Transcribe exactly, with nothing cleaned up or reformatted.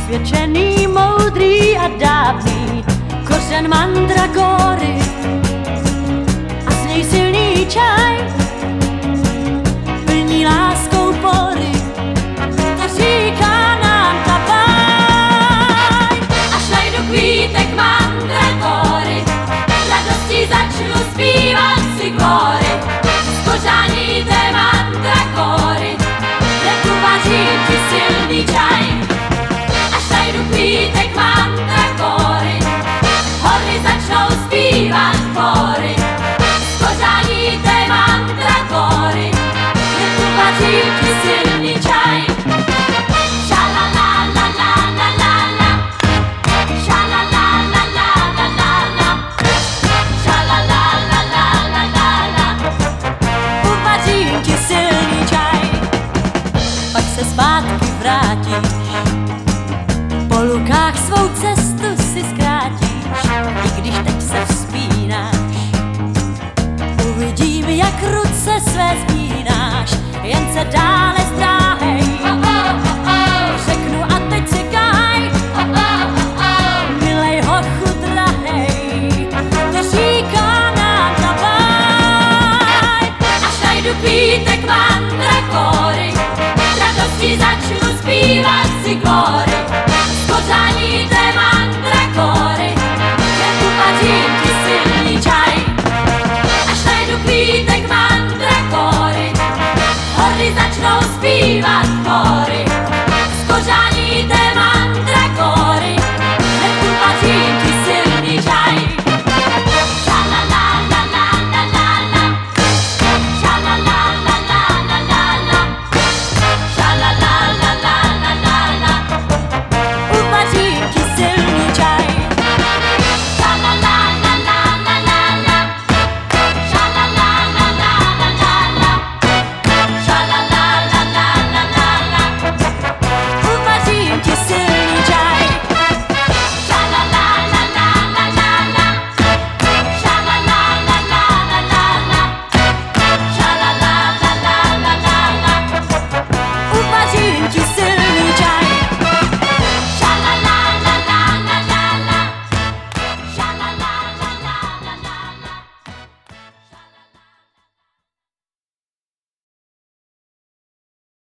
Osvědčený, moudrý a dávný kořen mandragory a z něj silný čaj plný láskou pory, to říká nám ta báj. Až najdu kvítek mandragory, radostí začnu zpívat si glory. Z kořání té mandragory neuvařím ti silný čaj. Až najdu kvítek mandragory, hory začnou zpívat chory. Z kořání té mandragory neuvařím ti silný čaj. Šalalalalalalala, šalalalalalalala, šalalalalalalala, uvařím ti silný čaj. Pak se zpátky vrátíš, po lukách svou cestu si zkrátíš, i když teď se vzpínáš. Uvidím, jak ruce své zpínáš, jen se dále zdráhej.